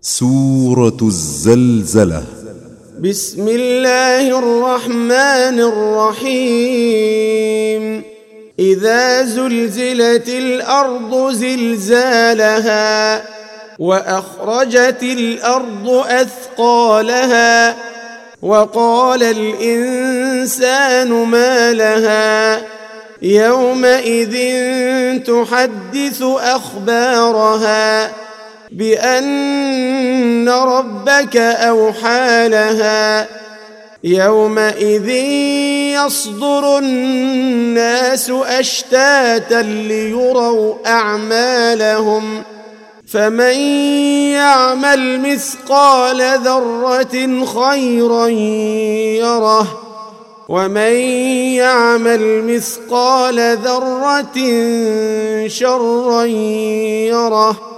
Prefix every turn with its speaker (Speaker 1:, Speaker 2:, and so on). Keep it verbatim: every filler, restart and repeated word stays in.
Speaker 1: سورة الزلزلة.
Speaker 2: بسم الله الرحمن الرحيم. إذا زلزلت الأرض زلزالها وأخرجت الأرض أثقالها وقال الإنسان ما لها يومئذ تحدث أخبارها بأن ربك أوحى لها يومئذ يصدر الناس أشتاتا ليروا أعمالهم فمن يعمل مثقال ذرة خيرا يره ومن يعمل مثقال ذرة شرا يره